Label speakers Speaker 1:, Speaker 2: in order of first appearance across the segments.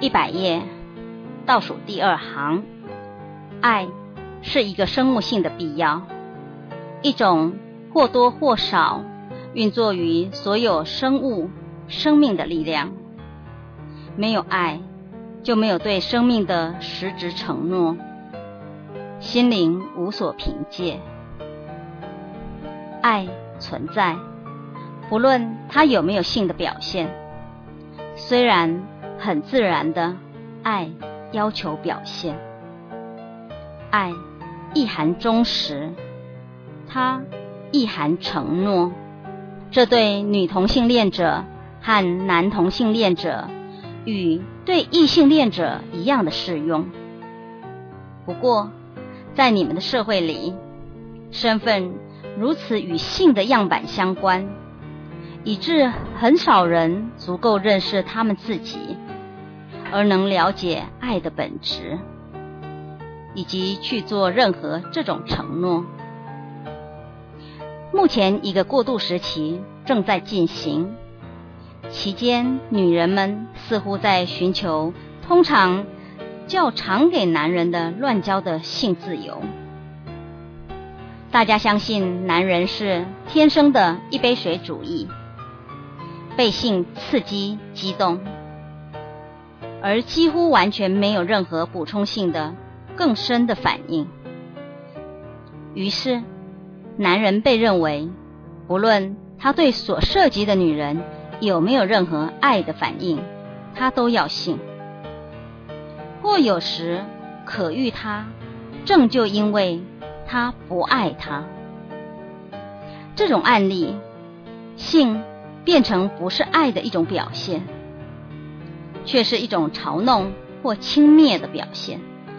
Speaker 1: 100页倒数第2行，爱是一个生物性的必要，一种或多或少运作于所有生物生命的力量。没有爱，就没有对生命的实质承诺，心灵无所凭借。爱存在，不论它有没有性的表现，虽然很自然的，爱要求表现。爱意含忠实，它意含承诺，这对女同性恋者和男同性恋者与对异性恋者一样的适用。不过在你们的社会里，身份如此与性的样板相关，以致很少人足够认识他们自己，而能了解爱的本质，以及去做任何这种承诺。目前一个过渡时期正在进行，期间女人们似乎在寻求通常较常给男人的乱交的性自由。大家相信男人是天生的一杯水主义，被性刺激激动，而几乎完全没有任何补充性的更深的反应。于是男人被认为，不论他对所涉及的女人有没有任何爱的反应，他都要性，或有时可遇他，正就因为他不爱他。这种案例，性变成不是爱的一种表现，却是一种嘲弄或轻蔑的表现。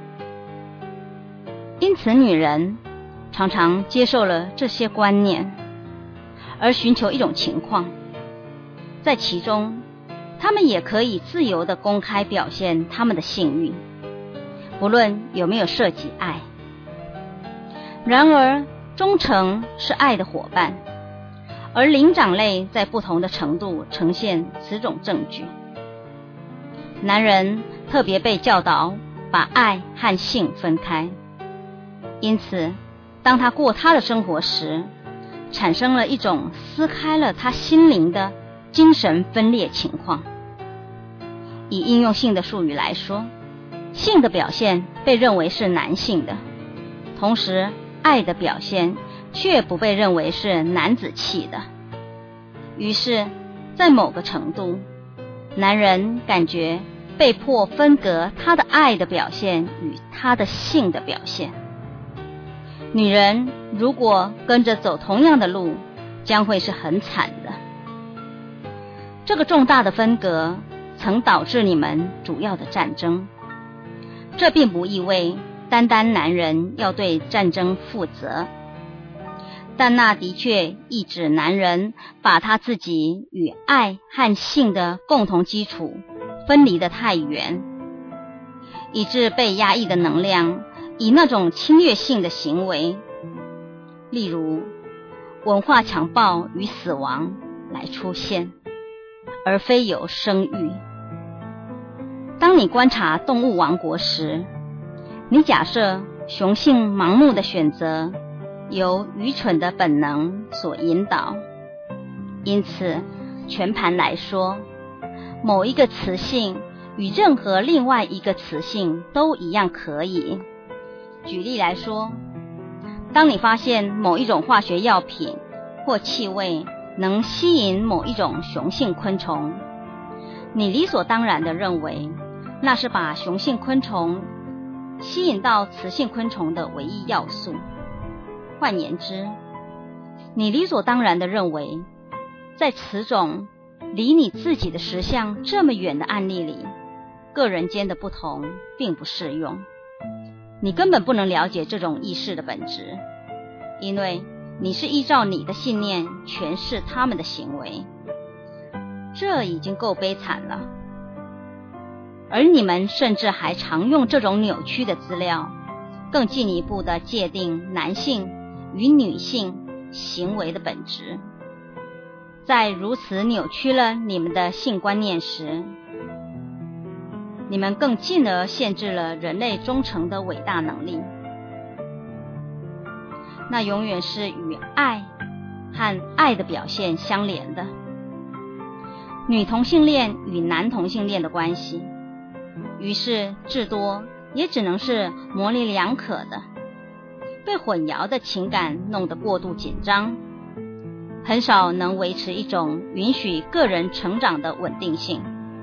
Speaker 1: 因此女人常常接受了这些观念，而寻求一种情况，在其中她们也可以自由地公开表现她们的性欲，不论有没有涉及爱。然而忠诚是爱的伙伴，而灵长类在不同的程度呈现此种证据。男人特别被教导把爱和性分开，因此当他过他的生活时，产生了一种撕开了他心灵的精神分裂情况。以应用性的术语来说，性的表现被认为是男性的，同时爱的表现却不被认为是男子气的。于是在某个程度，男人感觉被迫分隔他的爱的表现与他的性的表现。女人如果跟着走同样的路，将会是很惨的。这个重大的分隔曾导致你们主要的战争。这并不意味单单男人要对战争负责，但那的确意指男人把他自己与爱和性的共同基础分离得太远，以致被压抑的能量以那种侵略性的行为，例如文化强暴与死亡来出现，而非有生育。当你观察动物王国时，你假设雄性盲目的选择由愚蠢的本能所引导，因此全盘来说，某一个雌性与任何另外一个雌性都一样可以。举例来说，当你发现某一种化学药品或气味能吸引某一种雄性昆虫，你理所当然地认为那是把雄性昆虫吸引到雌性昆虫的唯一要素。换言之，你理所当然地认为，在此种离你自己的实相这么远的案例里，个人间的不同并不适用。你根本不能了解这种意识的本质，因为你是依照你的信念诠释他们的行为。这已经够悲惨了。而你们甚至还常用这种扭曲的资料，更进一步地界定男性与女性行为的本质。在如此扭曲了你们的性观念时， 你们更进而限制了人类忠诚的伟大能力。那永远是与爱和爱的表现相连的。女同性恋与男同性恋的关系，于是至多也只能是模棱两可的，被混淆的情感弄得过度紧张，很少能维持一种允许个人成长的稳定性。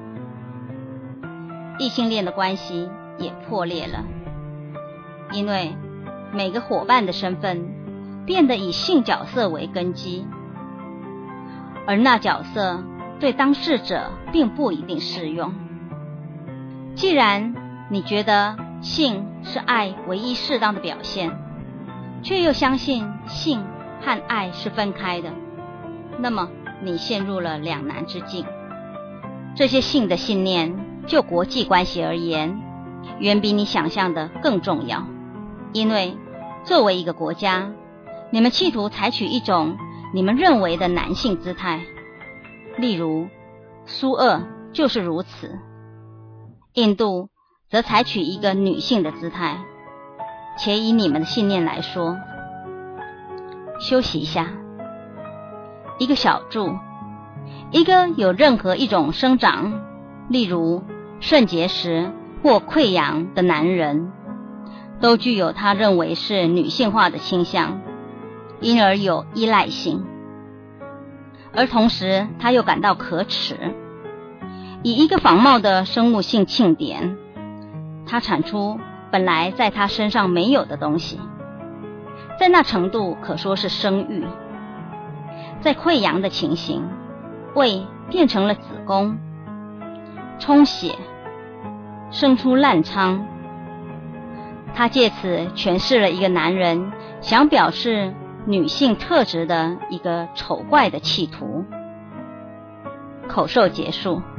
Speaker 1: 异性恋的关系也破裂了，因为每个伙伴的身份变得以性角色为根基，而那角色对当事者并不一定适用。既然你觉得性是爱唯一适当的表现，却又相信性和爱是分开的，那么你陷入了两难之境。这些性的信念就国际关系而言，远比你想象的更重要。因为作为一个国家，你们企图采取一种你们认为的男性姿态，例如苏俄就是如此，印度则采取一个女性的姿态。且以你们的信念来说，休息一下，一个小柱，一个有任何一种生长，例如肾结石或溃疡的男人，都具有他认为是女性化的倾向，因而有依赖性，而同时他又感到可耻。以一个仿冒的生物性庆典，他产出本来在他身上没有的东西，在那程度可说是生育。在溃疡的情形，胃变成了子宫，充血，生出烂疮。他借此诠释了一个男人想表示女性特质的一个丑怪的企图。口授结束。